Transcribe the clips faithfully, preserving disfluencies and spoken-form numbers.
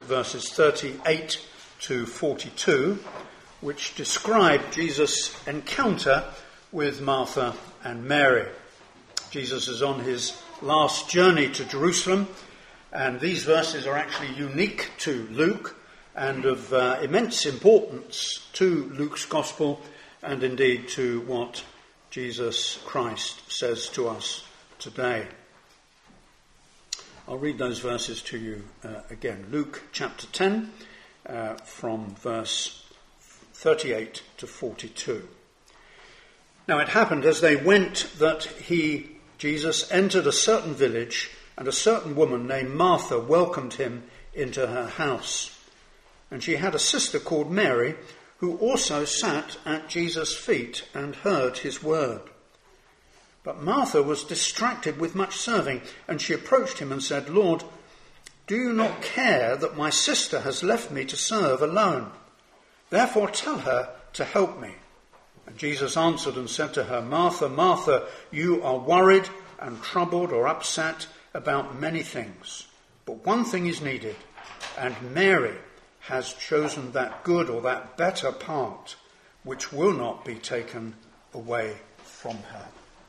verses thirty-eight to forty-two, which describe Jesus' encounter with Martha and Mary. Jesus is on his last journey to Jerusalem, and these verses are actually unique to Luke and of uh, immense importance to Luke's gospel and indeed to what Jesus Christ says to us today. I'll read those verses to you uh, again. Luke chapter ten, uh, from verse thirty-eight to forty-two. Now it happened as they went that he, Jesus, entered a certain village, and a certain woman named Martha welcomed him into her house. And she had a sister called Mary, who also sat at Jesus' feet and heard his word. But Martha was distracted with much serving, and she approached him and said, "Lord, do you not care that my sister has left me to serve alone? Therefore tell her to help me." And Jesus answered and said to her, "Martha, Martha, you are worried and troubled or upset about many things. But one thing is needed, and Mary has chosen that good or that better part, which will not be taken away from her."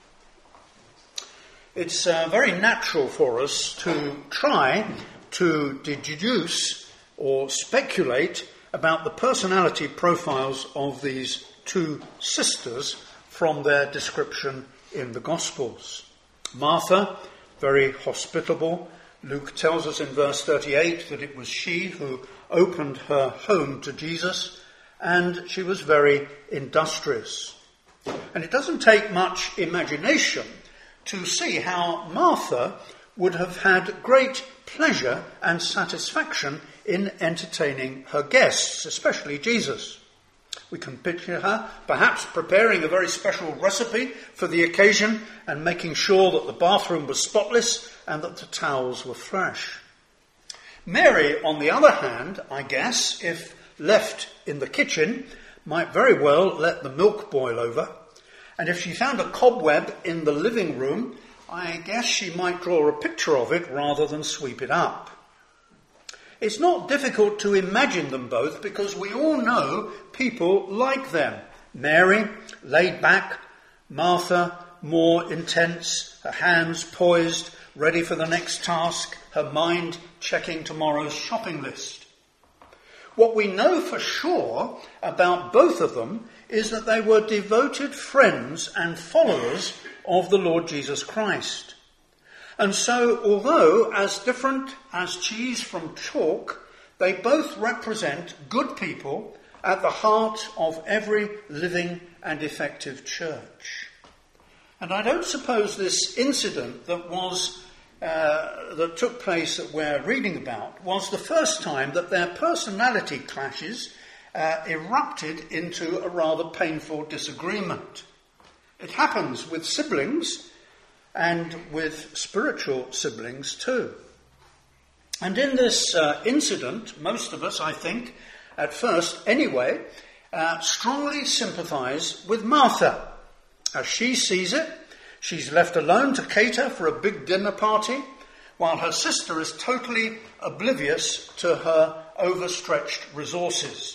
It's uh, very natural for us to try to deduce or speculate about the personality profiles of these two sisters from their description in the Gospels. Martha, very hospitable. Luke tells us in verse thirty-eight that it was she who opened her home to Jesus, and she was very industrious. And it doesn't take much imagination to see how Martha would have had great pleasure and satisfaction in entertaining her guests, especially Jesus. We can picture her perhaps preparing a very special recipe for the occasion and making sure that the bathroom was spotless and that the towels were fresh. Mary, on the other hand, I guess, if left in the kitchen, might very well let the milk boil over. And if she found a cobweb in the living room, I guess she might draw a picture of it rather than sweep it up. It's not difficult to imagine them both because we all know people like them. Mary, laid back. Martha, more intense, her hands poised, ready for the next task, her mind checking tomorrow's shopping list. What we know for sure about both of them is that they were devoted friends and followers of the Lord Jesus Christ. And so, although as different as cheese from chalk, they both represent good people at the heart of every living and effective church. And I don't suppose this incident that was uh, that took place that we're reading about was the first time that their personality clashes uh, erupted into a rather painful disagreement. It happens with siblings and with spiritual siblings too. And in this uh, incident, most of us, I think, at first anyway, uh, strongly sympathise with Martha. As she sees it, she's left alone to cater for a big dinner party, while her sister is totally oblivious to her overstretched resources.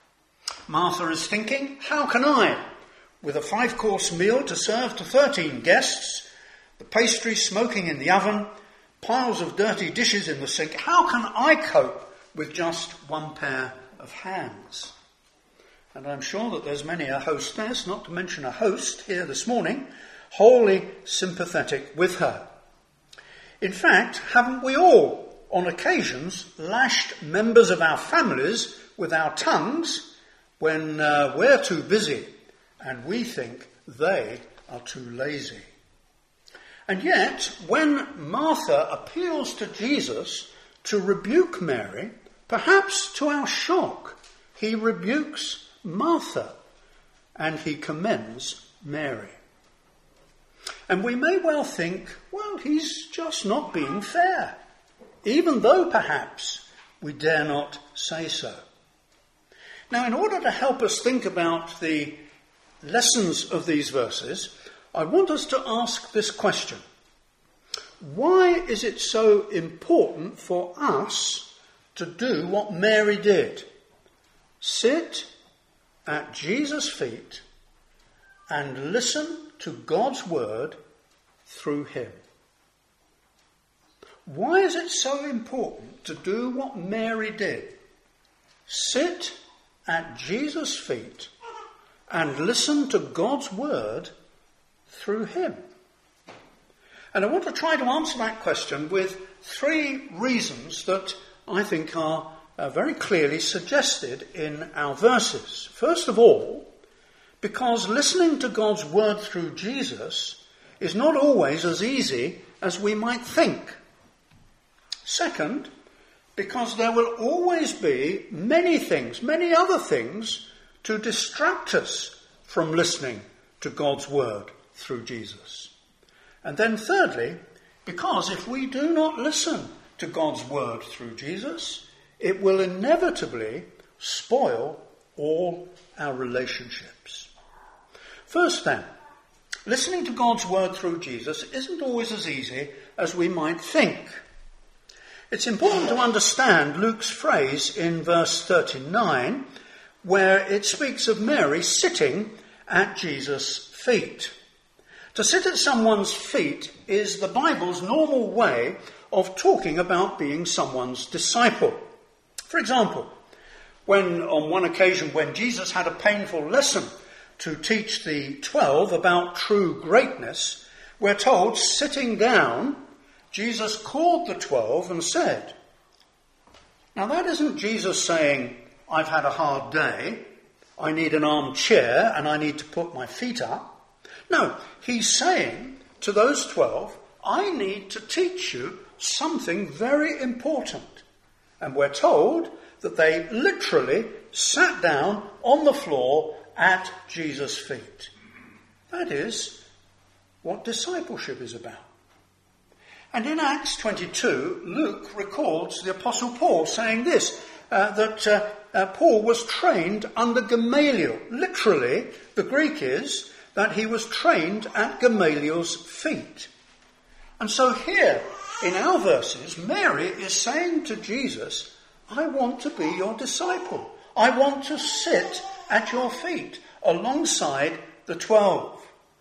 Martha is thinking, how can I, with a five-course meal to serve to thirteen guests, the pastry smoking in the oven, piles of dirty dishes in the sink, how can I cope with just one pair of hands? And I'm sure that there's many a hostess, not to mention a host here this morning, wholly sympathetic with her. In fact, haven't we all, on occasions, lashed members of our families with our tongues when uh, we're too busy and we think they are too lazy? And yet, when Martha appeals to Jesus to rebuke Mary, perhaps to our shock, he rebukes Martha and he commends Mary. And we may well think, well, he's just not being fair, even though perhaps we dare not say so. Now, in order to help us think about the lessons of these verses, I want us to ask this question. Why is it so important for us to do what Mary did. Sit at Jesus' feet and listen to God's word through him. Why is it so important to do what Mary did? Sit at Jesus' feet and listen to God's word through him. And I want to try to answer that question with three reasons that I think are uh, very clearly suggested in our verses. First of all, because listening to God's word through Jesus is not always as easy as we might think. Second, because there will always be many things, many other things, to distract us from listening to God's word through Jesus. And then thirdly, because if we do not listen to God's word through Jesus, it will inevitably spoil all our relationships. First then, listening to God's word through Jesus isn't always as easy as we might think. It's important to understand Luke's phrase in verse thirty-nine, where it speaks of Mary sitting at Jesus' feet. To sit at someone's feet is the Bible's normal way of talking about being someone's disciple. For example, when on one occasion when Jesus had a painful lesson to teach the twelve about true greatness, we're told, sitting down, Jesus called the twelve and said, now that isn't Jesus saying, I've had a hard day, I need an armchair and I need to put my feet up. No, he's saying to those twelve, I need to teach you something very important. And we're told that they literally sat down on the floor at Jesus' feet. That is what discipleship is about. And in Acts twenty-two, Luke records the Apostle Paul saying this, uh, that uh, uh, Paul was trained under Gamaliel. Literally, the Greek is that he was trained at Gamaliel's feet. And so here, in our verses, Mary is saying to Jesus, I want to be your disciple. I want to sit at your feet alongside the twelve.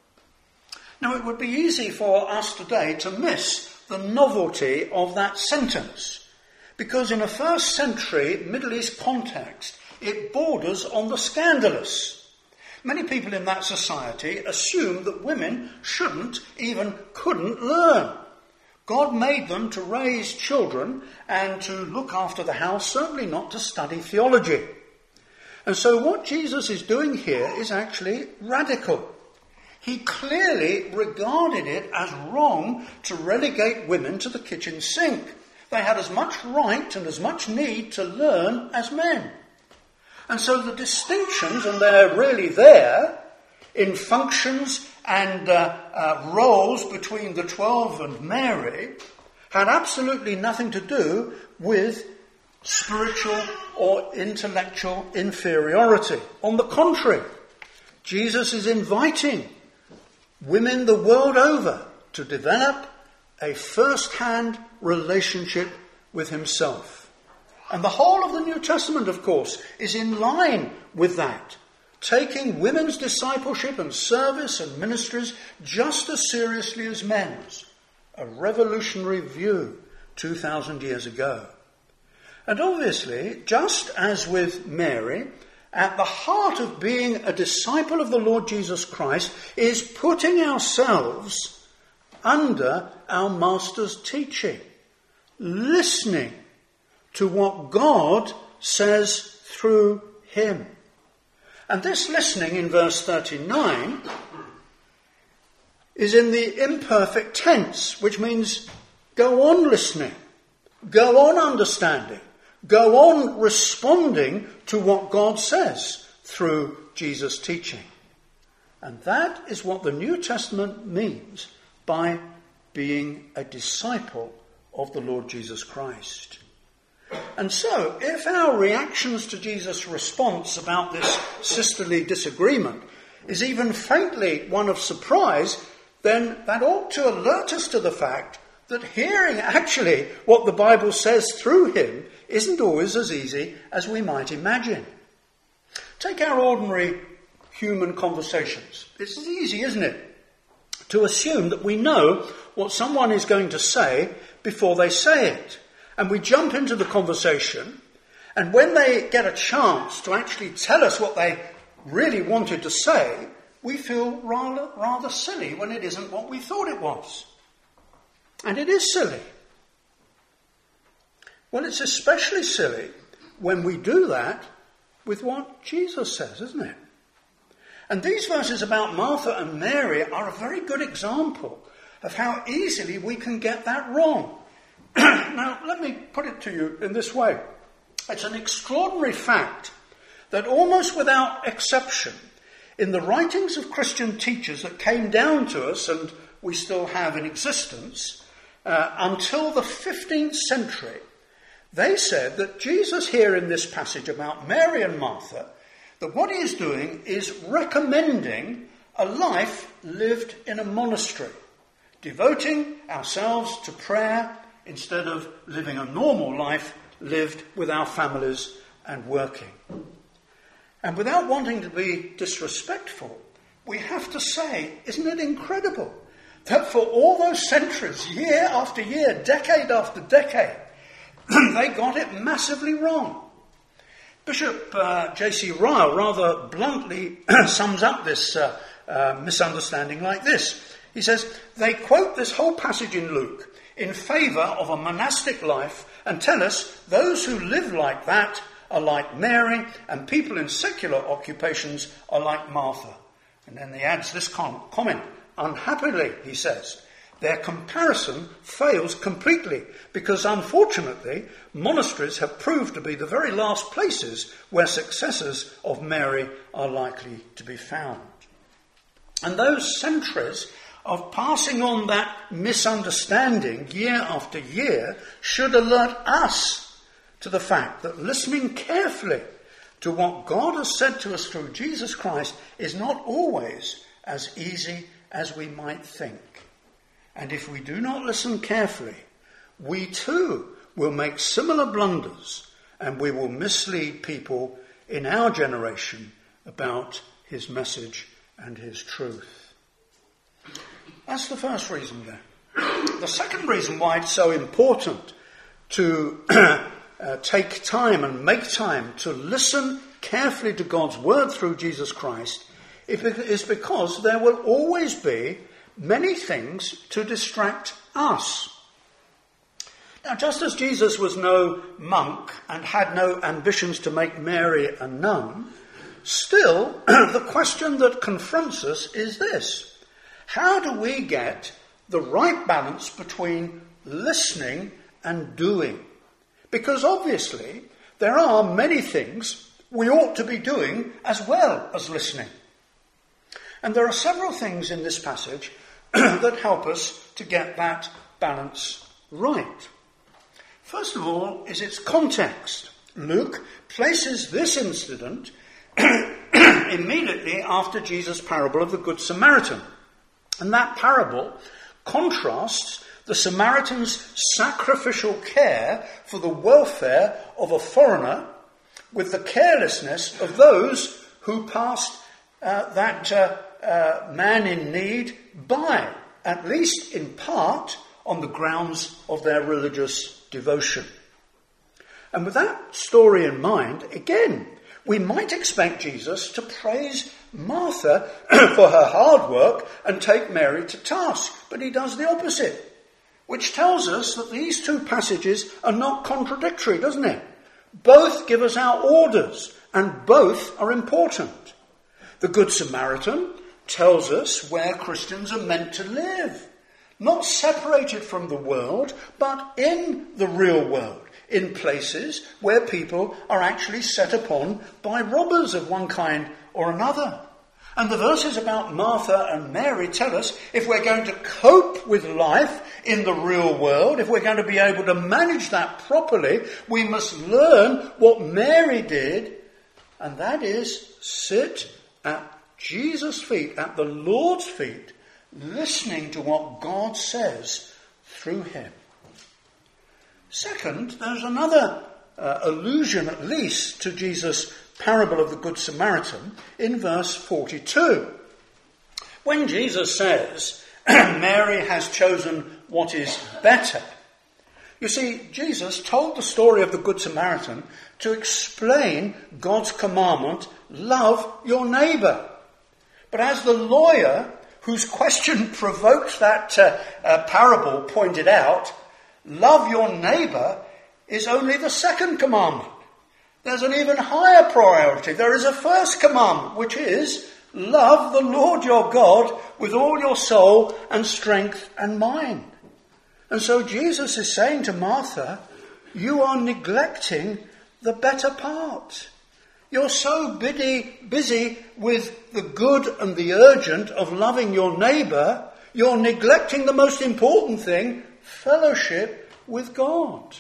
Now, it would be easy for us today to miss the novelty of that sentence, because in a first century Middle East context, it borders on the scandalous. Many people in that society assumed that women shouldn't, even couldn't learn. God made them to raise children and to look after the house, certainly not to study theology. And so what Jesus is doing here is actually radical. He clearly regarded it as wrong to relegate women to the kitchen sink. They had as much right and as much need to learn as men. And so the distinctions, and they're really there, in functions and uh, uh, roles between the twelve and Mary, had absolutely nothing to do with spiritual or intellectual inferiority. On the contrary, Jesus is inviting women the world over to develop a first-hand relationship with himself. And the whole of the New Testament, of course, is in line with that, taking women's discipleship and service and ministries just as seriously as men's. A revolutionary view two thousand years ago. And obviously, just as with Mary, at the heart of being a disciple of the Lord Jesus Christ is putting ourselves under our Master's teaching, listening to what God says through him. And this listening in verse thirty-nine is in the imperfect tense, which means go on listening, go on understanding, go on responding to what God says through Jesus' teaching. And that is what the New Testament means by being a disciple of the Lord Jesus Christ. And so, if our reactions to Jesus' response about this sisterly disagreement is even faintly one of surprise, then that ought to alert us to the fact that hearing actually what the Bible says through him isn't always as easy as we might imagine. Take our ordinary human conversations. It's easy, isn't it, to assume that we know what someone is going to say before they say it. And we jump into the conversation, and when they get a chance to actually tell us what they really wanted to say, we feel rather, rather silly when it isn't what we thought it was. And it is silly. Well, it's especially silly when we do that with what Jesus says, isn't it? And these verses about Martha and Mary are a very good example of how easily we can get that wrong. Now, let me put it to you in this way. It's an extraordinary fact that almost without exception, in the writings of Christian teachers that came down to us and we still have in existence, uh, until the fifteenth century, they said that Jesus here in this passage about Mary and Martha, that what he is doing is recommending a life lived in a monastery, devoting ourselves to prayer instead of living a normal life lived with our families and working. And without wanting to be disrespectful, we have to say, isn't it incredible that for all those centuries, year after year, decade after decade, they got it massively wrong. Bishop uh, J C Ryle rather bluntly sums up this uh, uh, misunderstanding like this. He says, they quote this whole passage in Luke in favour of a monastic life and tell us those who live like that are like Mary and people in secular occupations are like Martha. And then he adds this com- comment, unhappily, he says, their comparison fails completely because, unfortunately, monasteries have proved to be the very last places where successors of Mary are likely to be found. And those centuries of passing on that misunderstanding year after year should alert us to the fact that listening carefully to what God has said to us through Jesus Christ is not always as easy as we might think. And if we do not listen carefully, we too will make similar blunders and we will mislead people in our generation about his message and his truth. That's the first reason there. The second reason why it's so important to uh, take time and make time to listen carefully to God's word through Jesus Christ is because there will always be many things to distract us. Now, just as Jesus was no monk and had no ambitions to make Mary a nun, still the question that confronts us is this: how do we get the right balance between listening and doing? Because obviously there are many things we ought to be doing as well as listening. And there are several things in this passage that help us to get that balance right. First of all is its context. Luke places this incident immediately after Jesus' parable of the Good Samaritan. And that parable contrasts the Samaritan's sacrificial care for the welfare of a foreigner with the carelessness of those who passed uh, that uh, uh, man in need by, at least in part, on the grounds of their religious devotion. And with that story in mind, again, we might expect Jesus to praise Martha for her hard work and take Mary to task. But he does the opposite, which tells us that these two passages are not contradictory, doesn't it? Both give us our orders, and both are important. The Good Samaritan tells us where Christians are meant to live, not separated from the world, but in the real world, in places where people are actually set upon by robbers of one kind or another. And the verses about Martha and Mary tell us if we're going to cope with life in the real world, if we're going to be able to manage that properly, we must learn what Mary did, and that is sit at Jesus' feet, at the Lord's feet, listening to what God says through him. Second, there's another uh, allusion at least to Jesus' parable of the Good Samaritan in verse forty-two. When Jesus says, Mary has chosen what is better, you see, Jesus told the story of the Good Samaritan to explain God's commandment, love your neighbour. But as the lawyer whose question provoked that uh, uh, parable pointed out, love your neighbour is only the second commandment. There's an even higher priority. There is a first commandment, which is love the Lord your God with all your soul and strength and mind. And so Jesus is saying to Martha, you are neglecting the better part. You're so busy, busy with the good and the urgent of loving your neighbour, you're neglecting the most important thing, fellowship with God.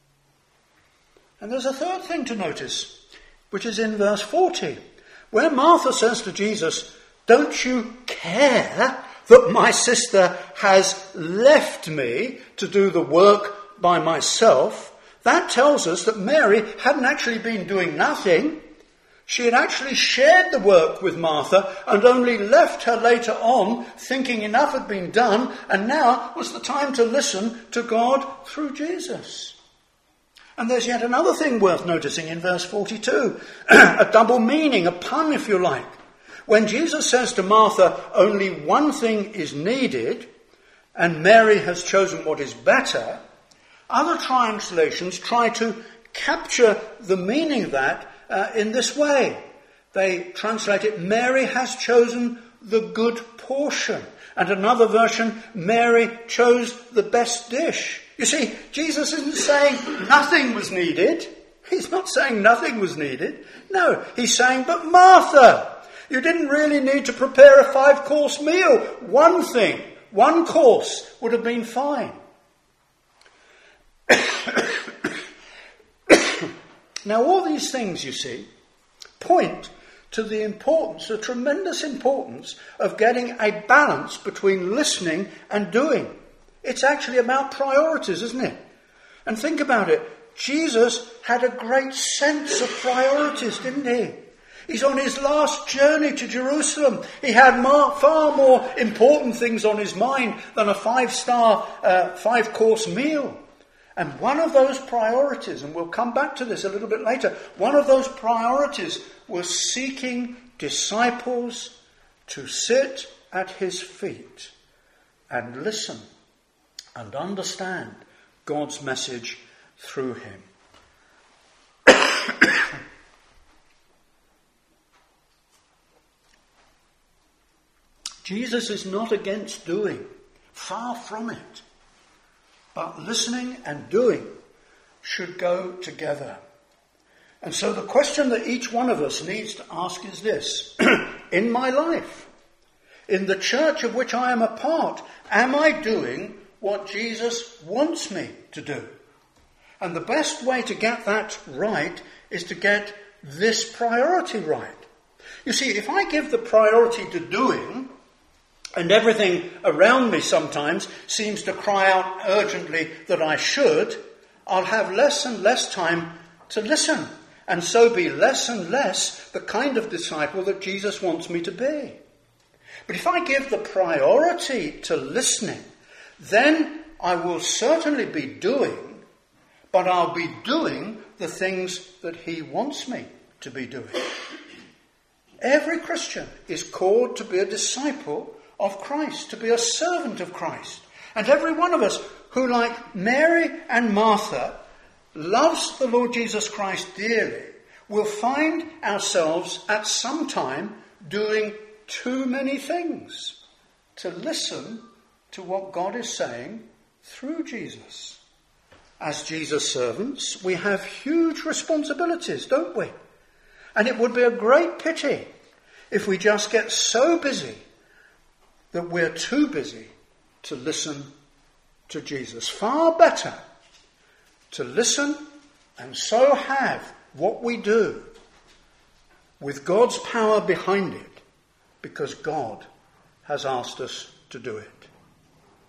And there's a third thing to notice, which is in verse forty, where Martha says to Jesus, don't you care that my sister has left me to do the work by myself? That tells us that Mary hadn't actually been doing nothing. She had actually shared the work with Martha and only left her later on thinking enough had been done, and now was the time to listen to God through Jesus. And there's yet another thing worth noticing in verse forty-two, a double meaning, a pun if you like. When Jesus says to Martha, only one thing is needed, and Mary has chosen what is better, other translations try to capture the meaning of that uh, in this way. They translate it, Mary has chosen the good portion. And another version, Mary chose the best dish. You see, Jesus isn't saying nothing was needed. He's not saying nothing was needed. No, he's saying, but Martha, you didn't really need to prepare a five-course meal. One thing, one course would have been fine. Now, all these things, you see, point to the importance, the tremendous importance of getting a balance between listening and doing. It's actually about priorities, isn't it? And think about it. Jesus had a great sense of priorities, didn't he? He's on his last journey to Jerusalem. He had more, far more important things on his mind than a five-star, uh, five-course meal. And one of those priorities, and we'll come back to this a little bit later, one of those priorities was seeking disciples to sit at his feet and listen and understand God's message through him. Jesus is not against doing, far from it. But listening and doing should go together. And so the question that each one of us needs to ask is this. In my life, in the church of which I am a part, am I doing what Jesus wants me to do? And the best way to get that right is to get this priority right. You see, if I give the priority to doing, and everything around me sometimes seems to cry out urgently that I should, I'll have less and less time to listen, and so be less and less the kind of disciple that Jesus wants me to be. But if I give the priority to listening, then I will certainly be doing, but I'll be doing the things that he wants me to be doing. Every Christian is called to be a disciple of Christ, to be a servant of Christ. And every one of us who, like Mary and Martha, loves the Lord Jesus Christ dearly, will find ourselves at some time doing too many things to listen to what God is saying through Jesus. As Jesus' servants, we have huge responsibilities, don't we? And it would be a great pity if we just get so busy that we're too busy to listen to Jesus. Far better to listen and so have what we do with God's power behind it, because God has asked us to do it.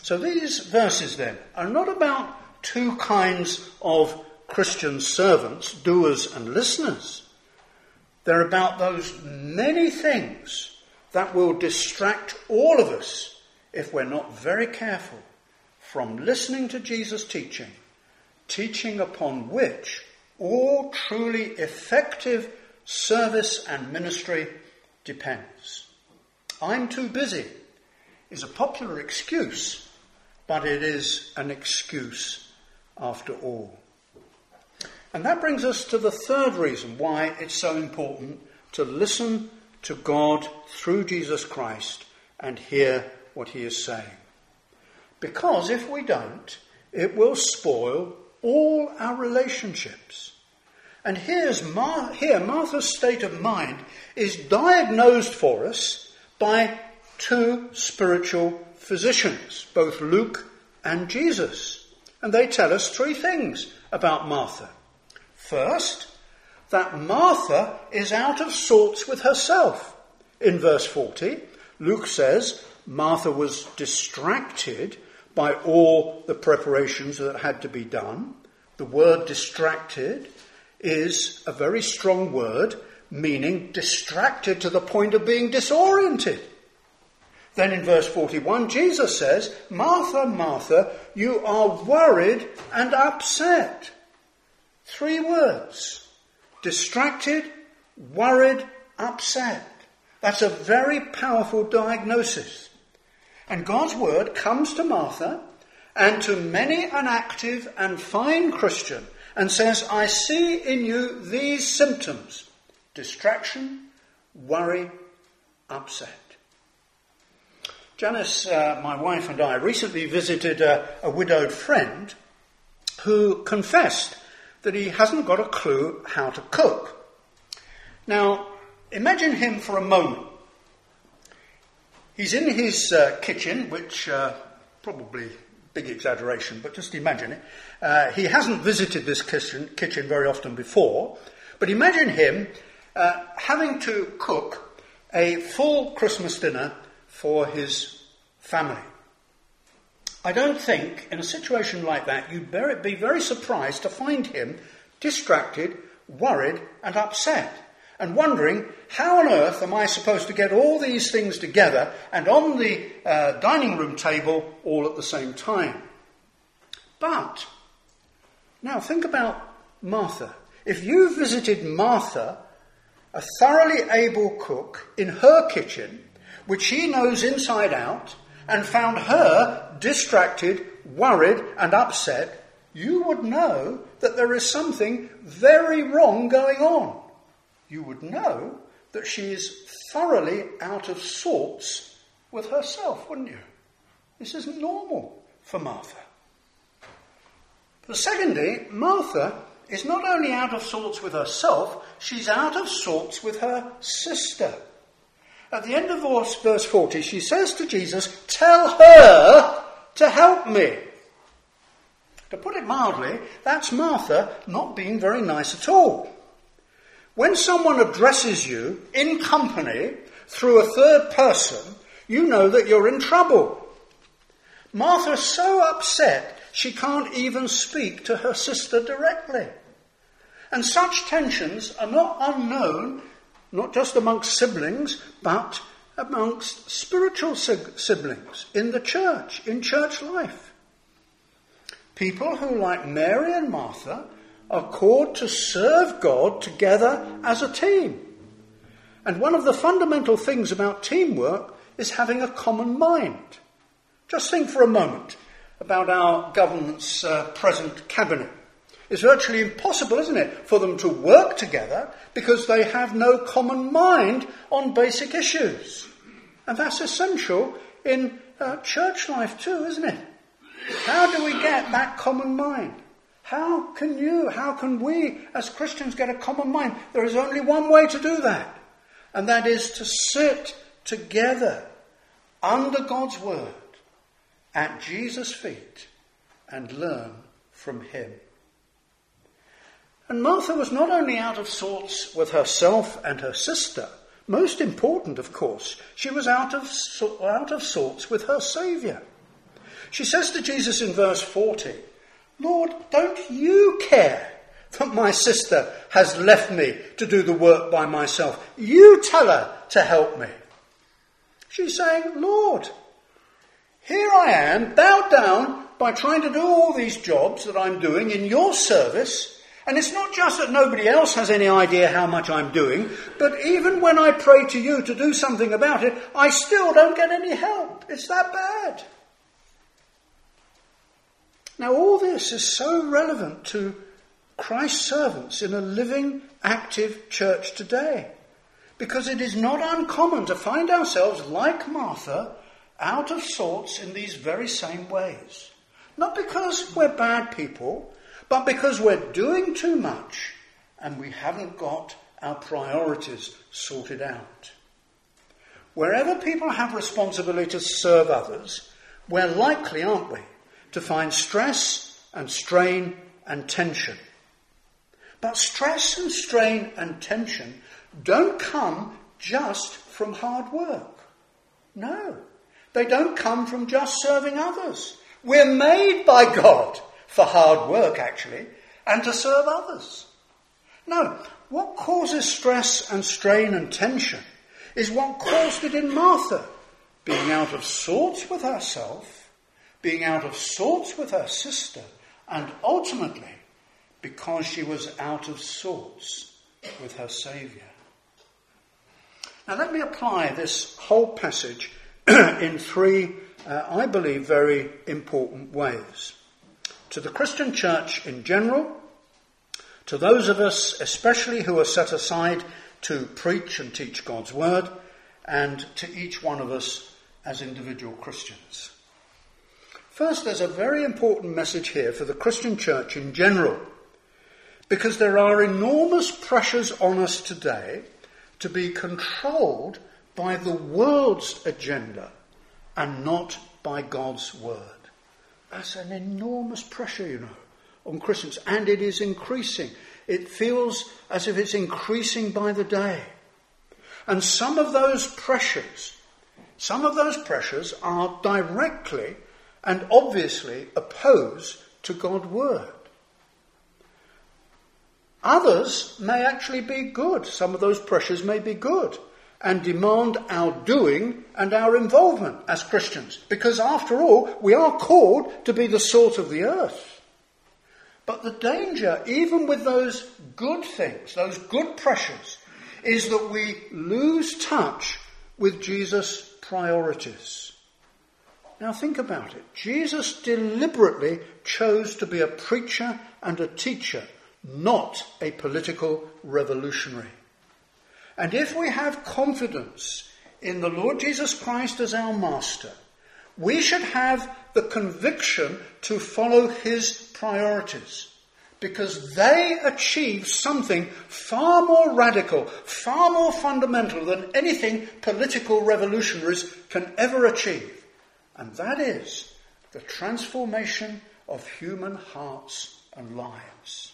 So these verses then are not about two kinds of Christian servants, doers and listeners. They're about those many things that will distract all of us if we're not very careful from listening to Jesus' teaching, teaching upon which all truly effective service and ministry depends. I'm too busy is a popular excuse, but it is an excuse after all. And that brings us to the third reason why it's so important to listen to God through Jesus Christ and hear what he is saying. Because if we don't, it will spoil all our relationships. And here's Mar- here, Martha's state of mind is diagnosed for us by two spiritual physicians, both Luke and Jesus. And they tell us three things about Martha. First, that Martha is out of sorts with herself. In verse forty, Luke says Martha was distracted by all the preparations that had to be done. The word distracted is a very strong word, meaning distracted to the point of being disoriented. Then in verse forty-one, Jesus says, Martha, Martha, you are worried and upset. Three words. Distracted, worried, upset. That's a very powerful diagnosis. And God's word comes to Martha and to many an active and fine Christian and says, I see in you these symptoms. Distraction, worry, upset. Janice, uh, my wife and I recently visited a, a widowed friend who confessed that he hasn't got a clue how to cook. Now, imagine him for a moment. He's in his uh, kitchen, which uh, probably big exaggeration, but just imagine it. Uh, he hasn't visited this kitchen, kitchen very often before, but imagine him uh, having to cook a full Christmas dinner for his family. I don't think, in a situation like that, you'd be very surprised to find him distracted, worried and upset, and wondering, how on earth am I supposed to get all these things together and on the uh, dining room table all at the same time? But, now think about Martha. If you visited Martha, a thoroughly able cook, in her kitchen, which she knows inside out, and found her distracted, worried and upset, you would know that there is something very wrong going on. You would know that she is thoroughly out of sorts with herself, wouldn't you? This isn't normal for Martha. But secondly, Martha is not only out of sorts with herself, she's out of sorts with her sister. At the end of verse forty, she says to Jesus, tell her to help me. To put it mildly, that's Martha not being very nice at all. When someone addresses you in company through a third person, you know that you're in trouble. Martha's so upset she can't even speak to her sister directly. And such tensions are not unknown, not just amongst siblings, but amongst spiritual siblings in the church, in church life. People who, like Mary and Martha, are called to serve God together as a team. And one of the fundamental things about teamwork is having a common mind. Just think for a moment about our government's uh, present cabinet. It's virtually impossible, isn't it, for them to work together because they have no common mind on basic issues. And that's essential in uh, church life too, isn't it? How do we get that common mind? How can you, how can we as Christians get a common mind? There is only one way to do that, and that is to sit together under God's word at Jesus' feet and learn from him. And Martha was not only out of sorts with herself and her sister, most important, of course, she was out of, out of sorts with her Saviour. She says to Jesus in verse forty, "Lord, don't you care that my sister has left me to do the work by myself? You tell her to help me." She's saying, "Lord, here I am, bowed down by trying to do all these jobs that I'm doing in your service. And it's not just that nobody else has any idea how much I'm doing, but even when I pray to you to do something about it, I still don't get any help. It's that bad." Now all this is so relevant to Christ's servants in a living, active church today, because it is not uncommon to find ourselves, like Martha, out of sorts in these very same ways. Not because we're bad people, but because we're doing too much and we haven't got our priorities sorted out. Wherever people have responsibility to serve others, we're likely, aren't we, to find stress and strain and tension. But stress and strain and tension don't come just from hard work. No, they don't come from just serving others. We're made by God for hard work, actually, and to serve others. No, what causes stress and strain and tension is what caused it in Martha, being out of sorts with herself, being out of sorts with her sister, and ultimately because she was out of sorts with her Saviour. Now let me apply this whole passage in three, uh, I believe, very important ways. To the Christian church in general, to those of us especially who are set aside to preach and teach God's word, and to each one of us as individual Christians. First, there's a very important message here for the Christian church in general, because there are enormous pressures on us today to be controlled by the world's agenda and not by God's word. That's an enormous pressure, you know, on Christians, and it is increasing. It feels as if it's increasing by the day. And some of those pressures, some of those pressures are directly and obviously opposed to God's word. Others may actually be good. Some of those pressures may be good and demand our doing and our involvement as Christians, because after all, we are called to be the salt of the earth. But the danger, even with those good things, those good pressures, is that we lose touch with Jesus' priorities. Now think about it. Jesus deliberately chose to be a preacher and a teacher, not a political revolutionary. And if we have confidence in the Lord Jesus Christ as our master, we should have the conviction to follow his priorities, because they achieve something far more radical, far more fundamental than anything political revolutionaries can ever achieve. And that is the transformation of human hearts and lives.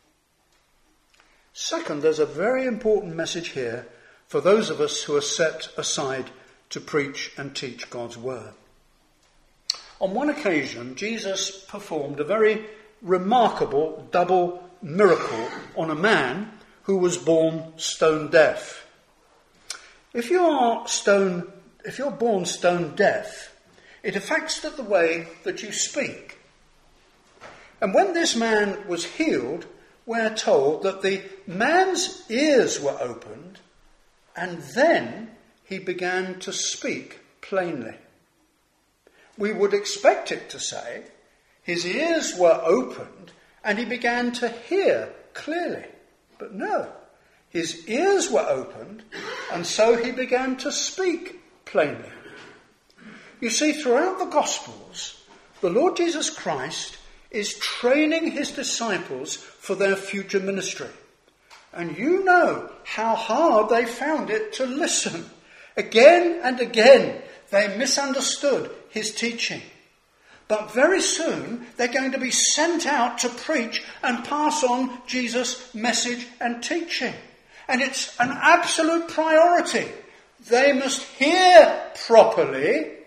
Second, there's a very important message here for those of us who are set aside to preach and teach God's word. On one occasion, Jesus performed a very remarkable double miracle on a man who was born stone deaf. If you are stone, if you're born stone deaf, it affects the way that you speak. And when this man was healed, we're told that the man's ears were opened and then he began to speak plainly. We would expect it to say his ears were opened and he began to hear clearly. But no, his ears were opened and so he began to speak plainly. You see, throughout the Gospels, the Lord Jesus Christ is training his disciples for their future ministry. And you know how hard they found it to listen. Again and again, they misunderstood his teaching. But very soon, they're going to be sent out to preach and pass on Jesus' message and teaching. And it's an absolute priority. They must hear properly,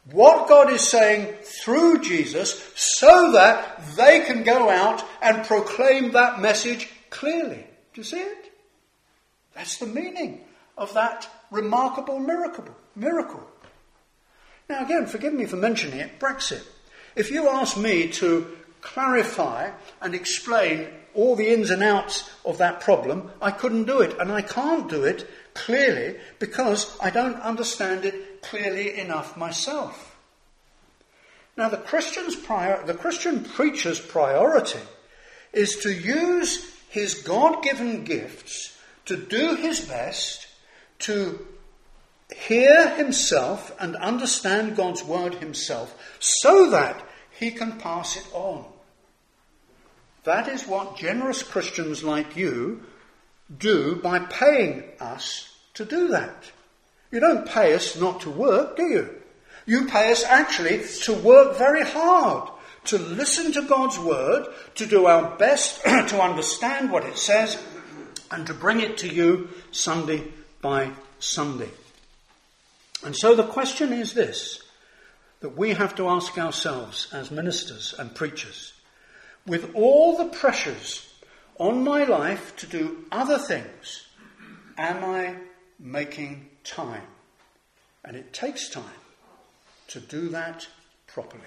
what God is saying through Jesus so that they can go out and proclaim that message clearly. Do you see it? That's the meaning of that remarkable miracle. Miracle. Now again, forgive me for mentioning it, Brexit. If you ask me to clarify and explain all the ins and outs of that problem, I couldn't do it. And I can't do it clearly because I don't understand it clearly enough myself. Now the Christian's prior, the Christian preacher's priority is to use his God-given gifts to do his best to hear himself and understand God's word himself so that he can pass it on. That is what generous Christians like you do by paying us to do that. You don't pay us not to work, do you? You pay us actually to work very hard, to listen to God's word, to do our best to understand what it says, and to bring it to you Sunday by Sunday. And so the question is this, that we have to ask ourselves as ministers and preachers, with all the pressures on my life to do other things, am I making time? And it takes time to do that properly.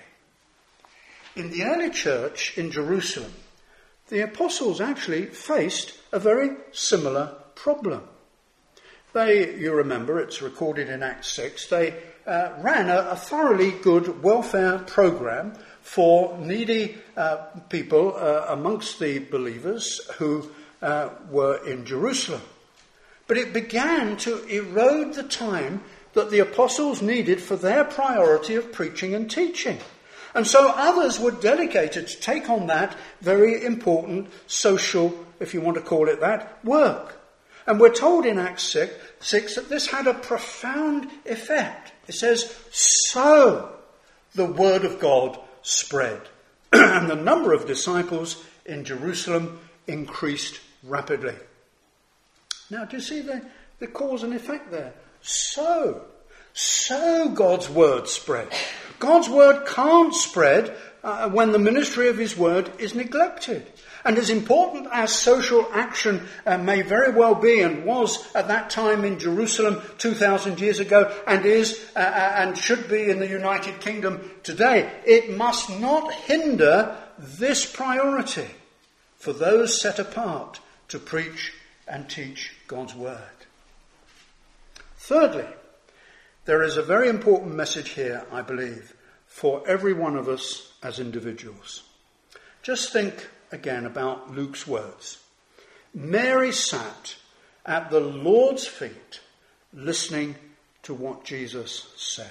In the early church in Jerusalem, the apostles actually faced a very similar problem. They, you remember, it's recorded in Acts six, they uh, ran a, a thoroughly good welfare program for needy uh, people uh, amongst the believers who uh, were in Jerusalem. But it began to erode the time that the apostles needed for their priority of preaching and teaching. And so others were delegated to take on that very important social, if you want to call it that, work. And we're told in Acts six, six that this had a profound effect. It says, so the word of God spread. And the number of disciples in Jerusalem increased rapidly. Now, do you see the, the cause and effect there? So, so God's word spread. God's word can't spread uh, when the ministry of his word is neglected. And as important as social action uh, may very well be and was at that time in Jerusalem two thousand years ago and is uh, and should be in the United Kingdom today, it must not hinder this priority for those set apart to preach and teach God's word. Thirdly, there is a very important message here, I believe, for every one of us as individuals. Just think again about Luke's words. Mary sat at the Lord's feet listening to what Jesus said.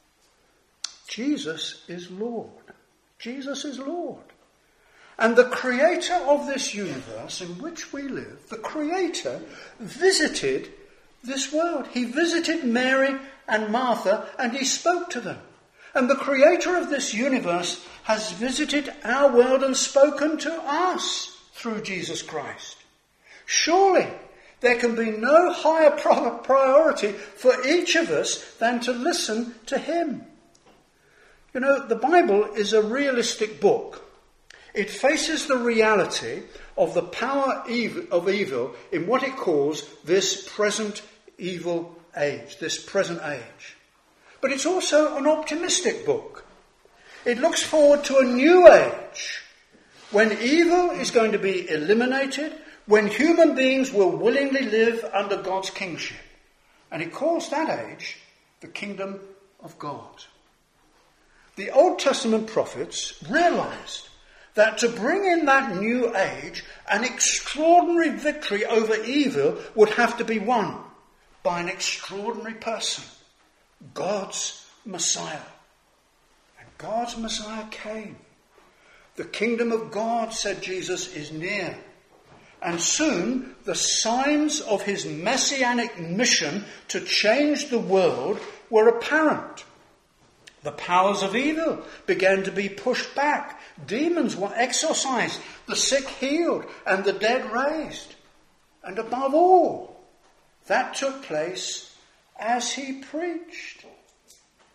Jesus is Lord. Jesus is Lord. And the creator of this universe in which we live, the creator visited this world. He visited Mary and Martha and he spoke to them. And the creator of this universe has visited our world and spoken to us through Jesus Christ. Surely there can be no higher priority for each of us than to listen to him. You know, the Bible is a realistic book. It faces the reality of the power of evil in what it calls this present evil age, this present age. But it's also an optimistic book. It looks forward to a new age when evil is going to be eliminated, when human beings will willingly live under God's kingship. And it calls that age the kingdom of God. The Old Testament prophets realized that to bring in that new age, an extraordinary victory over evil would have to be won by an extraordinary person, God's Messiah. And God's Messiah came. The kingdom of God, said Jesus, is near. And soon the signs of his messianic mission to change the world were apparent. The powers of evil began to be pushed back. Demons were exorcised, the sick healed, and the dead raised. And above all, that took place as he preached.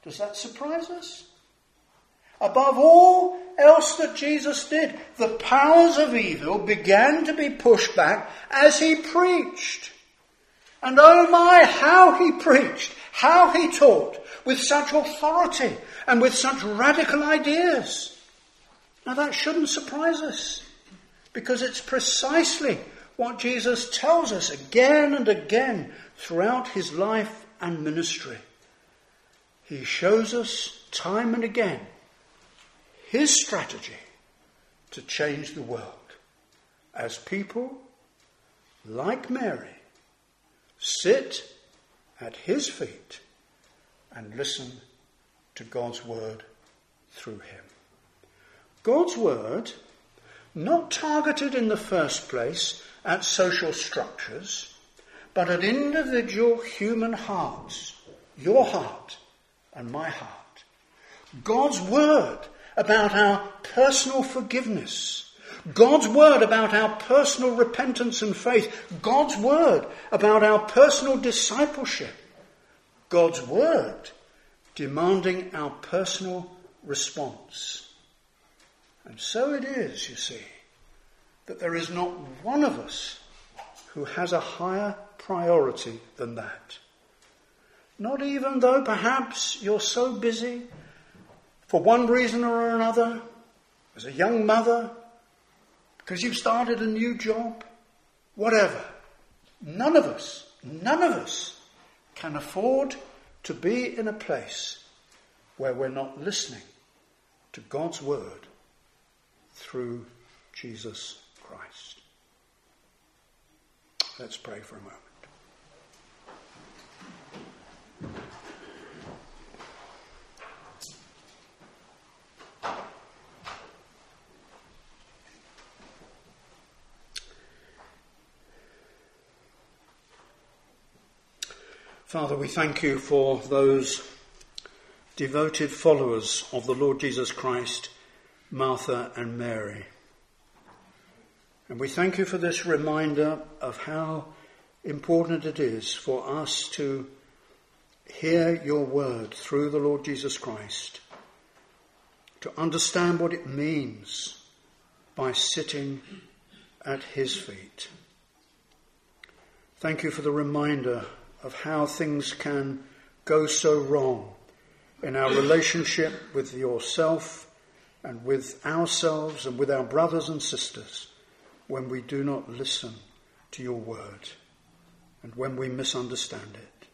Does that surprise us? Above all else that Jesus did, the powers of evil began to be pushed back as he preached. And oh my, how he preached, how he taught, with such authority and with such radical ideas. Now that shouldn't surprise us, because it's precisely what Jesus tells us again and again throughout his life and ministry. He shows us time and again his strategy to change the world as people, like Mary, sit at his feet and listen to God's word through him. God's word, not targeted in the first place at social structures, but at individual human hearts, your heart and my heart. God's word about our personal forgiveness. God's word about our personal repentance and faith. God's word about our personal discipleship. God's word demanding our personal response. And so it is, you see, that there is not one of us who has a higher priority than that. Not even though perhaps you're so busy for one reason or another, as a young mother, because you've started a new job, whatever. None of us, none of us can afford to be in a place where we're not listening to God's word through Jesus Christ. Let's pray for a moment. Father, we thank you for those devoted followers of the Lord Jesus Christ, Martha and Mary. And we thank you for this reminder of how important it is for us to hear your word through the Lord Jesus Christ, to understand what it means by sitting at his feet. Thank you for the reminder of how things can go so wrong in our relationship with yourself and with ourselves and with our brothers and sisters when we do not listen to your word and when we misunderstand it.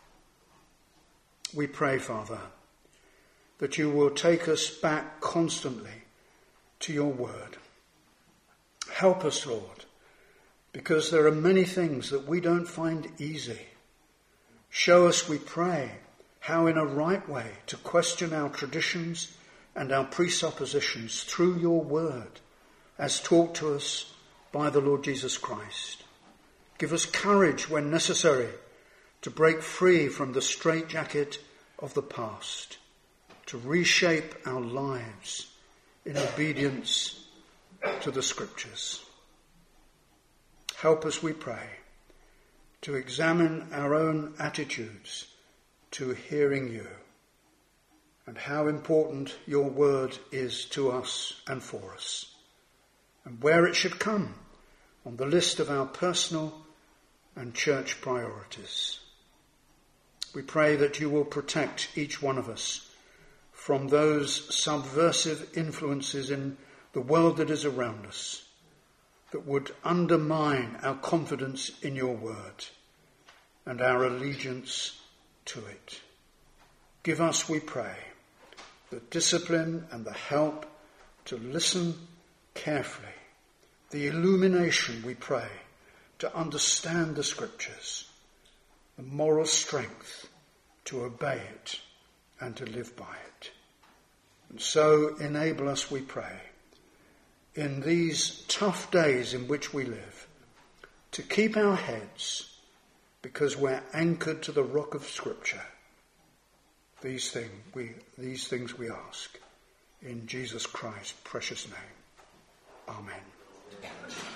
We pray, Father, that you will take us back constantly to your word. Help us, Lord, because there are many things that we don't find easy. Show us, we pray, how in a right way to question our traditions and our presuppositions through your word, as taught to us by the Lord Jesus Christ. Give us courage when necessary to break free from the straitjacket of the past, to reshape our lives in obedience to the Scriptures. Help us, we pray, to examine our own attitudes to hearing you and how important your word is to us and for us, and where it should come on the list of our personal and church priorities. We pray that you will protect each one of us from those subversive influences in the world that is around us that would undermine our confidence in your word and our allegiance to it. Give us, we pray, the discipline and the help to listen carefully, the illumination, we pray, to understand the Scriptures, the moral strength to obey it and to live by it. And so enable us, we pray, in these tough days in which we live, to keep our heads because we're anchored to the rock of Scripture. These things we, these things we ask in Jesus Christ's precious name. Amen.